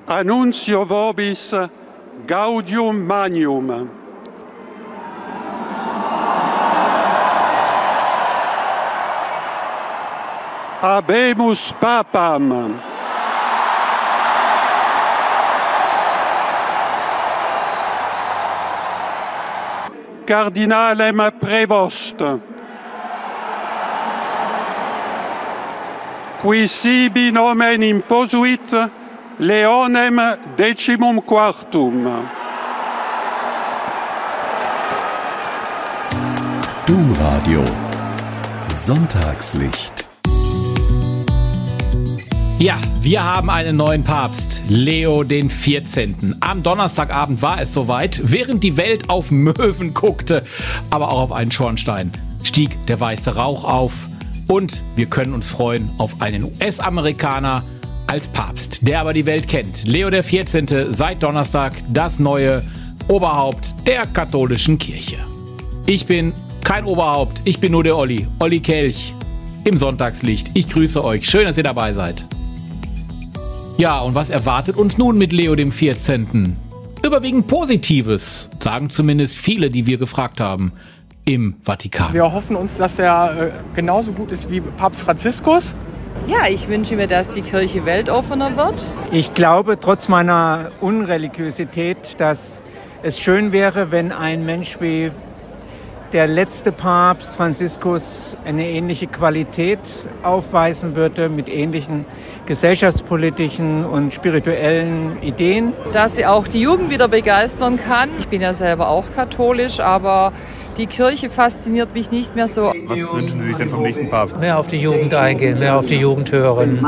Annuncio vobis Gaudium Magnum. Habemus Papam. Cardinalem Prevost. Qui sibi nomen imposuit Leonem XIV. Domradio Sonntagslicht. Ja, wir haben einen neuen Papst, Leo den 14. Am Donnerstagabend war es soweit, während die Welt auf Möwen guckte, aber auch auf einen Schornstein, stieg der weiße Rauch auf und wir können uns freuen auf einen US-Amerikaner als Papst, der aber die Welt kennt. Leo der 14. seit Donnerstag das neue Oberhaupt der katholischen Kirche. Ich bin kein Oberhaupt, ich bin nur der Olli Kelch im Sonntagslicht. Ich grüße euch, schön, dass ihr dabei seid. Ja, und was erwartet uns nun mit Leo dem 14.? Überwiegend Positives, sagen zumindest viele, die wir gefragt haben im Vatikan. Wir hoffen uns, dass er genauso gut ist wie Papst Franziskus. Ja, ich wünsche mir, dass die Kirche weltoffener wird. Ich glaube, trotz meiner Unreligiosität, dass es schön wäre, wenn ein Mensch wie der letzte Papst Franziskus eine ähnliche Qualität aufweisen würde mit ähnlichen gesellschaftspolitischen und spirituellen Ideen. Dass sie auch die Jugend wieder begeistern kann. Ich bin ja selber auch katholisch, aber die Kirche fasziniert mich nicht mehr so. Was wünschen Sie sich denn vom nächsten Papst? Mehr auf die Jugend eingehen, mehr auf die Jugend hören.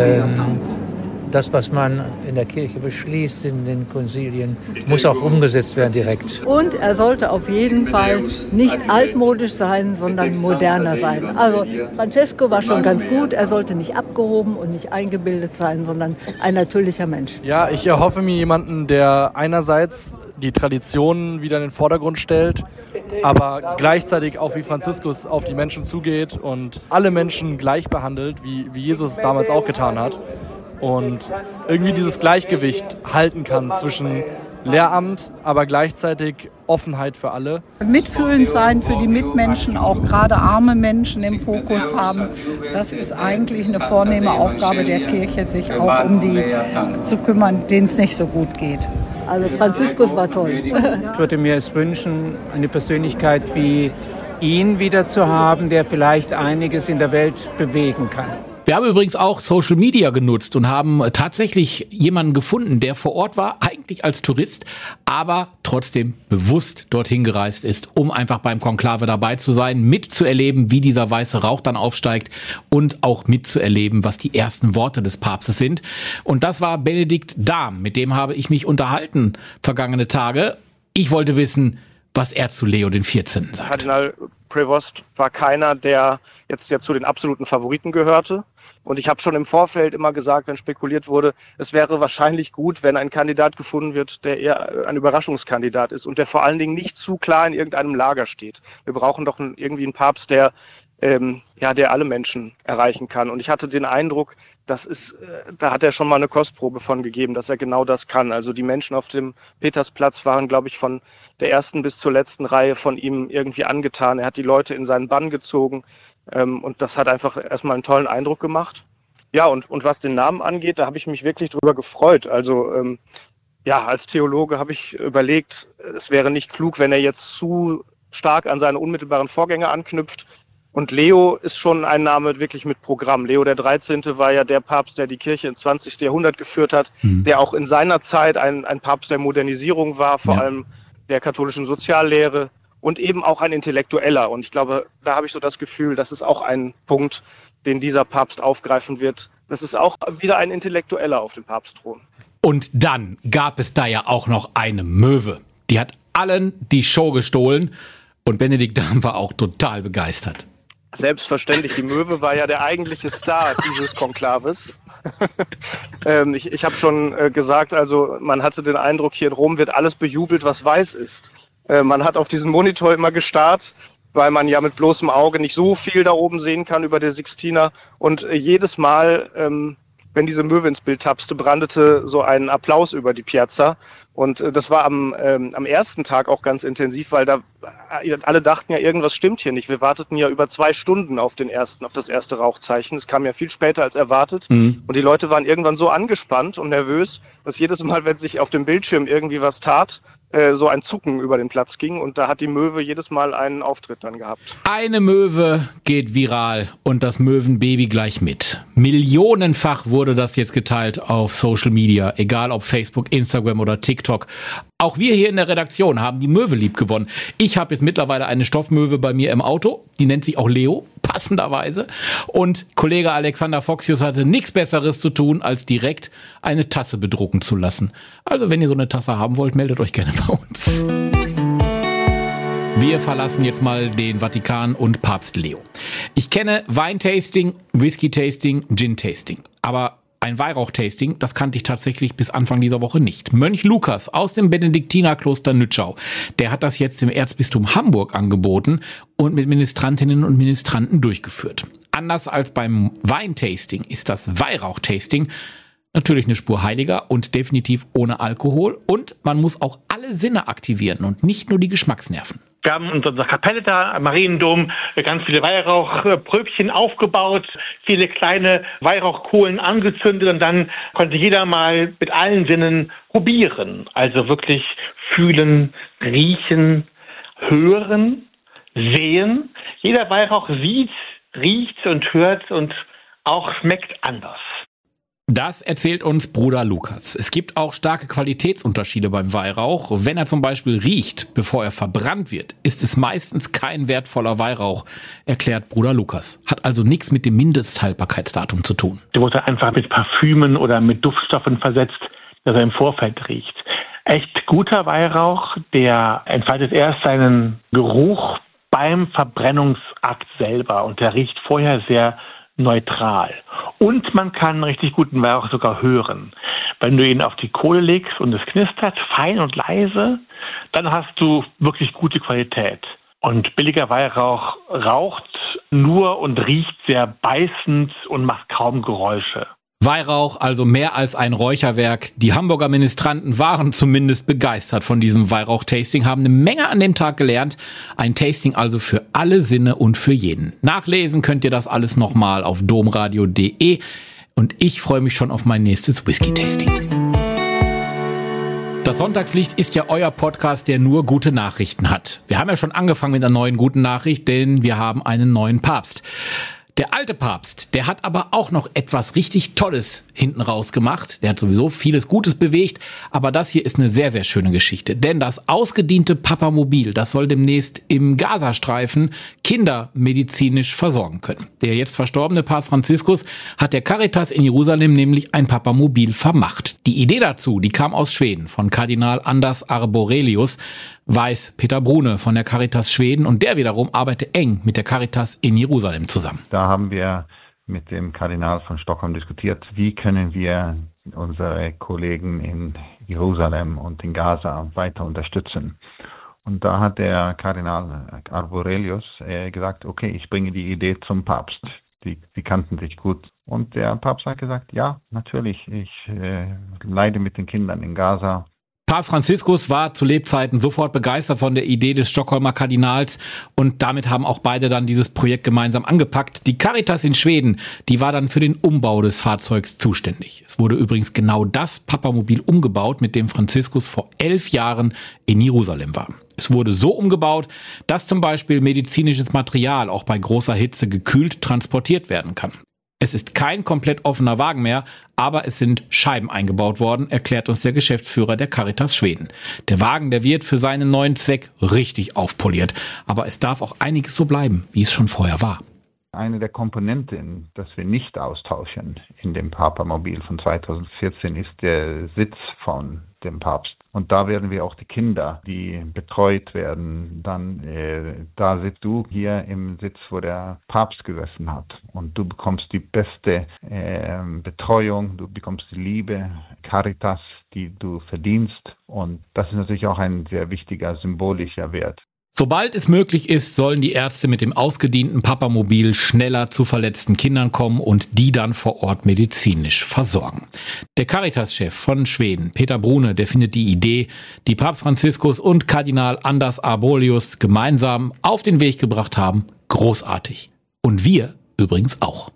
Das, was man in der Kirche beschließt, in den Konzilien, muss auch umgesetzt werden direkt. Und er sollte auf jeden Fall nicht altmodisch sein, sondern moderner sein. Also Francesco war schon ganz gut, er sollte nicht abgehoben und nicht eingebildet sein, sondern ein natürlicher Mensch. Ja, ich erhoffe mir jemanden, der einerseits die Traditionen wieder in den Vordergrund stellt, aber gleichzeitig auch wie Franziskus auf die Menschen zugeht und alle Menschen gleich behandelt, wie Jesus es damals auch getan hat. Und irgendwie dieses Gleichgewicht halten kann zwischen Lehramt, aber gleichzeitig Offenheit für alle. Mitfühlend sein für die Mitmenschen, auch gerade arme Menschen im Fokus haben, das ist eigentlich eine vornehme Aufgabe der Kirche, sich auch um die zu kümmern, denen es nicht so gut geht. Also Franziskus war toll. Ich würde mir es wünschen, eine Persönlichkeit wie ihn wieder zu haben, der vielleicht einiges in der Welt bewegen kann. Wir haben übrigens auch Social Media genutzt und haben tatsächlich jemanden gefunden, der vor Ort war, eigentlich als Tourist, aber trotzdem bewusst dorthin gereist ist, um einfach beim Konklave dabei zu sein, mitzuerleben, wie dieser weiße Rauch dann aufsteigt und auch mitzuerleben, was die ersten Worte des Papstes sind. Und das war Benedikt Dahm, mit dem habe ich mich unterhalten vergangene Tage. Ich wollte wissen, was er zu Leo den 14. sagt. Kardinal Prevost war keiner, der jetzt ja zu den absoluten Favoriten gehörte. Und ich habe schon im Vorfeld immer gesagt, wenn spekuliert wurde, es wäre wahrscheinlich gut, wenn ein Kandidat gefunden wird, der eher ein Überraschungskandidat ist und der vor allen Dingen nicht zu klar in irgendeinem Lager steht. Wir brauchen doch irgendwie einen Papst, der alle Menschen erreichen kann. Und ich hatte den Eindruck, da hat er schon mal eine Kostprobe von gegeben, dass er genau das kann. Also die Menschen auf dem Petersplatz waren, glaube ich, von der ersten bis zur letzten Reihe von ihm irgendwie angetan. Er hat die Leute in seinen Bann gezogen und das hat einfach erstmal einen tollen Eindruck gemacht. Ja, und was den Namen angeht, da habe ich mich wirklich drüber gefreut. Also als Theologe habe ich überlegt, es wäre nicht klug, wenn er jetzt zu stark an seine unmittelbaren Vorgänger anknüpft. Und Leo ist schon ein Name wirklich mit Programm. Leo der 13. war ja der Papst, der die Kirche ins 20. Jahrhundert geführt hat, der auch in seiner Zeit ein Papst der Modernisierung war, vor allem der katholischen Soziallehre und eben auch ein Intellektueller. Und ich glaube, da habe ich so das Gefühl, das ist auch ein Punkt, den dieser Papst aufgreifen wird. Das ist auch wieder ein Intellektueller auf dem Papstthron. Und dann gab es da ja auch noch eine Möwe. Die hat allen die Show gestohlen und Benedikt Dahm war auch total begeistert. Selbstverständlich, die Möwe war ja der eigentliche Star dieses Konklaves. Ich habe schon gesagt, also man hatte den Eindruck, hier in Rom wird alles bejubelt, was weiß ist. Man hat auf diesen Monitor immer gestarrt, weil man ja mit bloßem Auge nicht so viel da oben sehen kann über der Sixtina. Und jedes Mal wenn diese Möwe ins Bild tapste, brandete so ein Applaus über die Piazza. Und das war am ersten Tag auch ganz intensiv, weil da alle dachten ja, irgendwas stimmt hier nicht. Wir warteten ja über 2 Stunden auf das erste Rauchzeichen. Es kam ja viel später als erwartet. Und die Leute waren irgendwann so angespannt und nervös, dass jedes Mal, wenn sich auf dem Bildschirm irgendwie was tat, so ein Zucken über den Platz ging. Und da hat die Möwe jedes Mal einen Auftritt dann gehabt. Eine Möwe geht viral und das Möwenbaby gleich mit. Millionenfach wurde das jetzt geteilt auf Social Media, egal ob Facebook, Instagram oder TikTok. Auch wir hier in der Redaktion haben die Möwe lieb gewonnen. Ich habe jetzt mittlerweile eine Stoffmöwe bei mir im Auto. Die nennt sich auch Leo, passenderweise. Und Kollege Alexander Foxius hatte nichts Besseres zu tun, als direkt eine Tasse bedrucken zu lassen. Also wenn ihr so eine Tasse haben wollt, meldet euch gerne bei uns. Wir verlassen jetzt mal den Vatikan und Papst Leo. Ich kenne Weintasting, Whisky-Tasting, Gin-Tasting. Aber ein Weihrauch-Tasting, das kannte ich tatsächlich bis Anfang dieser Woche nicht. Mönch Lukas aus dem Benediktinerkloster Nützschau, der hat das jetzt im Erzbistum Hamburg angeboten und mit Ministrantinnen und Ministranten durchgeführt. Anders als beim Weintasting ist das Weihrauch-Tasting natürlich eine Spur heiliger und definitiv ohne Alkohol. Und man muss auch alle Sinne aktivieren und nicht nur die Geschmacksnerven. Wir haben in unserer Kapelle da am Mariendom ganz viele Weihrauchpröbchen aufgebaut, viele kleine Weihrauchkohlen angezündet und dann konnte jeder mal mit allen Sinnen probieren. Also wirklich fühlen, riechen, hören, sehen. Jeder Weihrauch sieht, riecht und hört und auch schmeckt anders. Das erzählt uns Bruder Lukas. Es gibt auch starke Qualitätsunterschiede beim Weihrauch. Wenn er zum Beispiel riecht, bevor er verbrannt wird, ist es meistens kein wertvoller Weihrauch, erklärt Bruder Lukas. Hat also nichts mit dem Mindesthaltbarkeitsdatum zu tun. Der wurde einfach mit Parfümen oder mit Duftstoffen versetzt, dass er im Vorfeld riecht. Echt guter Weihrauch, der entfaltet erst seinen Geruch beim Verbrennungsakt selber und der riecht vorher sehr neutral. Und man kann einen richtig guten Weihrauch sogar hören. Wenn du ihn auf die Kohle legst und es knistert, fein und leise, dann hast du wirklich gute Qualität. Und billiger Weihrauch raucht nur und riecht sehr beißend und macht kaum Geräusche. Weihrauch, also mehr als ein Räucherwerk. Die Hamburger Ministranten waren zumindest begeistert von diesem Weihrauch-Tasting, haben eine Menge an dem Tag gelernt. Ein Tasting also für alle Sinne und für jeden. Nachlesen könnt ihr das alles nochmal auf domradio.de und ich freue mich schon auf mein nächstes Whisky-Tasting. Das Sonntagslicht ist ja euer Podcast, der nur gute Nachrichten hat. Wir haben ja schon angefangen mit einer neuen guten Nachricht, denn wir haben einen neuen Papst. Der alte Papst, der hat aber auch noch etwas richtig Tolles hinten raus gemacht. Der hat sowieso vieles Gutes bewegt, aber das hier ist eine sehr, sehr schöne Geschichte. Denn das ausgediente Papamobil, das soll demnächst im Gazastreifen Kinder medizinisch versorgen können. Der jetzt verstorbene Papst Franziskus hat der Caritas in Jerusalem nämlich ein Papamobil vermacht. Die Idee dazu, die kam aus Schweden von Kardinal Anders Arborelius, weiß Peter Brune von der Caritas Schweden und der wiederum arbeitet eng mit der Caritas in Jerusalem zusammen. Da haben wir mit dem Kardinal von Stockholm diskutiert, wie können wir unsere Kollegen in Jerusalem und in Gaza weiter unterstützen. Und da hat der Kardinal Arborelius gesagt, okay, ich bringe die Idee zum Papst. Die kannten sich gut. Und der Papst hat gesagt, ja, natürlich, ich leide mit den Kindern in Gaza. Papst Franziskus war zu Lebzeiten sofort begeistert von der Idee des Stockholmer Kardinals und damit haben auch beide dann dieses Projekt gemeinsam angepackt. Die Caritas in Schweden, die war dann für den Umbau des Fahrzeugs zuständig. Es wurde übrigens genau das Papamobil umgebaut, mit dem Franziskus vor 11 Jahren in Jerusalem war. Es wurde so umgebaut, dass zum Beispiel medizinisches Material auch bei großer Hitze gekühlt transportiert werden kann. Es ist kein komplett offener Wagen mehr, aber es sind Scheiben eingebaut worden, erklärt uns der Geschäftsführer der Caritas Schweden. Der Wagen, der wird für seinen neuen Zweck richtig aufpoliert, aber es darf auch einiges so bleiben, wie es schon vorher war. Eine der Komponenten, das wir nicht austauschen in dem Papamobil von 2014, ist der Sitz von dem Papst. Und da werden wir auch die Kinder, die betreut werden, dann da sitzt du hier im Sitz, wo der Papst gesessen hat. Und du bekommst die beste Betreuung, du bekommst die Liebe, Caritas, die du verdienst. Und das ist natürlich auch ein sehr wichtiger symbolischer Wert. Sobald es möglich ist, sollen die Ärzte mit dem ausgedienten Papamobil schneller zu verletzten Kindern kommen und die dann vor Ort medizinisch versorgen. Der Caritas-Chef von Schweden, Peter Brune, der findet die Idee, die Papst Franziskus und Kardinal Anders Arbolius gemeinsam auf den Weg gebracht haben, großartig. Und wir übrigens auch.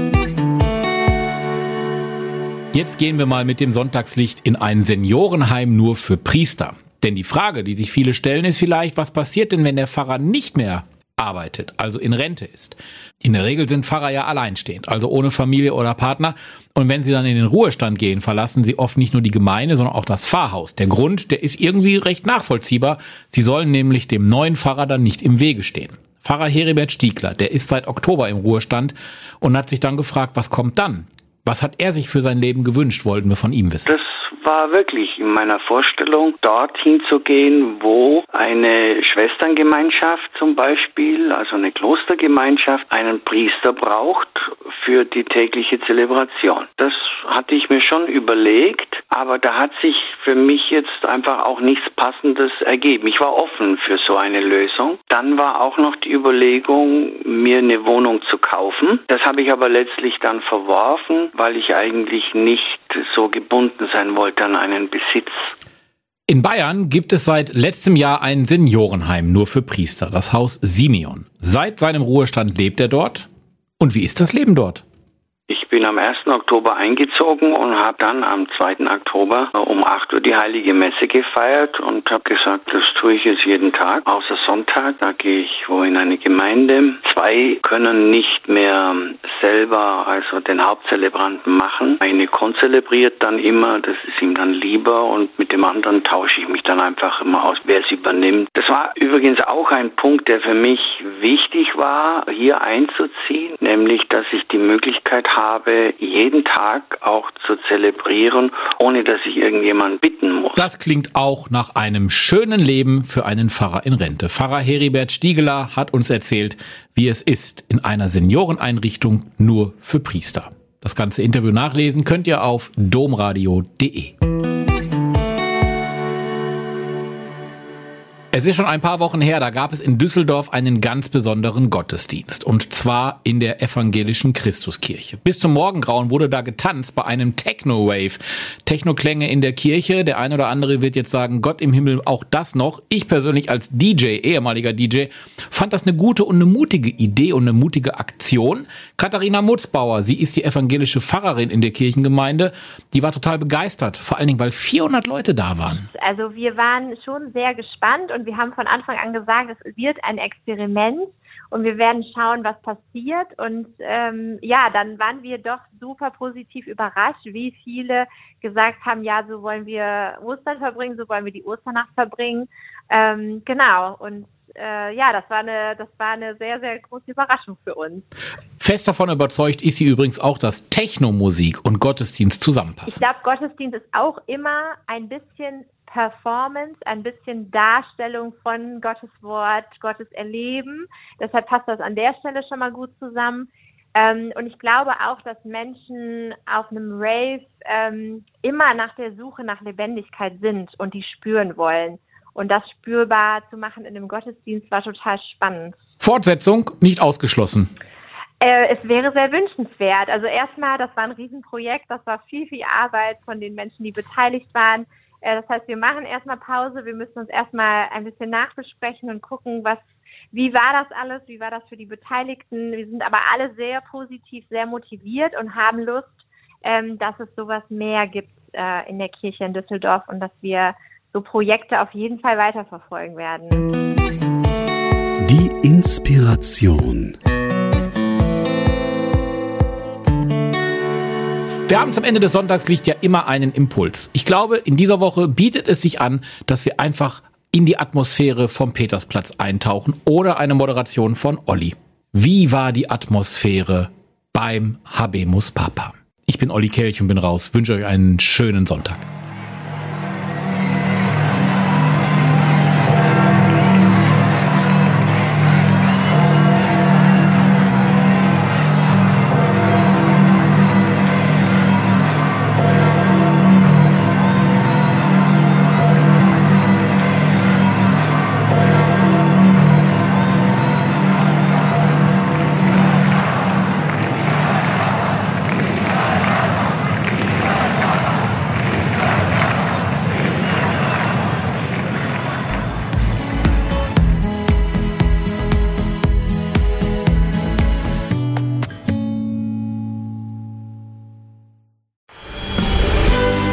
Jetzt gehen wir mal mit dem Sonntagslicht in ein Seniorenheim nur für Priester. Denn die Frage, die sich viele stellen, ist vielleicht, was passiert denn, wenn der Pfarrer nicht mehr arbeitet, also in Rente ist? In der Regel sind Pfarrer ja alleinstehend, also ohne Familie oder Partner. Und wenn sie dann in den Ruhestand gehen, verlassen sie oft nicht nur die Gemeinde, sondern auch das Pfarrhaus. Der Grund, der ist irgendwie recht nachvollziehbar. Sie sollen nämlich dem neuen Pfarrer dann nicht im Wege stehen. Pfarrer Heribert Stiegler, der ist seit Oktober im Ruhestand und hat sich dann gefragt, was kommt dann? Was hat er sich für sein Leben gewünscht, wollten wir von ihm wissen. Das war wirklich in meiner Vorstellung, dorthin zu gehen, wo eine Schwesterngemeinschaft zum Beispiel, also eine Klostergemeinschaft, einen Priester braucht für die tägliche Zelebration. Das hatte ich mir schon überlegt, aber da hat sich für mich jetzt einfach auch nichts Passendes ergeben. Ich war offen für so eine Lösung. Dann war auch noch die Überlegung, mir eine Wohnung zu kaufen. Das habe ich aber letztlich dann verworfen, weil ich eigentlich nicht so gebunden sein wollte an einen Besitz. In Bayern gibt es seit letztem Jahr ein Seniorenheim nur für Priester, das Haus Simeon. Seit seinem Ruhestand lebt er dort. Und wie ist das Leben dort? Ich bin am 1. Oktober eingezogen und habe dann am 2. Oktober um 8 Uhr die Heilige Messe gefeiert und habe gesagt, das tue ich jetzt jeden Tag, außer Sonntag. Da gehe ich wo in eine Gemeinde. 2 können nicht mehr selber also den Hauptzelebranten machen. Eine konzelebriert dann immer, das ist ihm dann lieber und mit dem anderen tausche ich mich dann einfach immer aus, wer es übernimmt. Das war übrigens auch ein Punkt, der für mich wichtig war, hier einzuziehen, nämlich, dass ich die Möglichkeit habe, jeden Tag auch zu zelebrieren, ohne dass ich irgendjemand bitten muss. Das klingt auch nach einem schönen Leben für einen Pfarrer in Rente. Pfarrer Heribert Stiegler hat uns erzählt, wie es ist in einer Senioreneinrichtung nur für Priester. Das ganze Interview nachlesen könnt ihr auf domradio.de. Es ist schon ein paar Wochen her, da gab es in Düsseldorf einen ganz besonderen Gottesdienst. Und zwar in der evangelischen Christuskirche. Bis zum Morgengrauen wurde da getanzt bei einem Techno-Wave. Techno-Klänge in der Kirche. Der eine oder andere wird jetzt sagen, Gott im Himmel, auch das noch. Ich persönlich als DJ, ehemaliger DJ, fand das eine gute und eine mutige Idee und eine mutige Aktion. Katharina Mutzbauer, sie ist die evangelische Pfarrerin in der Kirchengemeinde. Die war total begeistert. Vor allen Dingen, weil 400 Leute da waren. Also wir waren schon sehr gespannt und wir haben von Anfang an gesagt, es wird ein Experiment und wir werden schauen, was passiert. Und dann waren wir doch super positiv überrascht, wie viele gesagt haben, ja, so wollen wir Ostern verbringen, so wollen wir die Osternacht verbringen. Genau. Und das war eine sehr, sehr große Überraschung für uns. Fest davon überzeugt ist sie übrigens auch, dass Technomusik und Gottesdienst zusammenpassen. Ich glaube, Gottesdienst ist auch immer ein bisschen Performance, ein bisschen Darstellung von Gottes Wort, Gottes Erleben. Deshalb passt das an der Stelle schon mal gut zusammen. Und ich glaube auch, dass Menschen auf einem Rave immer nach der Suche nach Lebendigkeit sind und die spüren wollen. Und das spürbar zu machen in einem Gottesdienst war total spannend. Fortsetzung nicht ausgeschlossen. Es wäre sehr wünschenswert. Also erstmal, das war ein Riesenprojekt, das war viel, viel Arbeit von den Menschen, die beteiligt waren. Das heißt, wir machen erstmal Pause, wir müssen uns erstmal ein bisschen nachbesprechen und gucken, wie war das alles, wie war das für die Beteiligten. Wir sind aber alle sehr positiv, sehr motiviert und haben Lust, dass es sowas mehr gibt in der Kirche in Düsseldorf und dass wir so Projekte auf jeden Fall weiterverfolgen werden. Die Inspiration. Wir haben zum Ende des Sonntagslichts ja immer einen Impuls. Ich glaube, in dieser Woche bietet es sich an, dass wir einfach in die Atmosphäre vom Petersplatz eintauchen oder eine Moderation von Olli. Wie war die Atmosphäre beim Habemus Papa? Ich bin Olli Kelch und bin raus. Wünsche euch einen schönen Sonntag.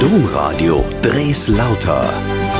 Domradio Dreslauter.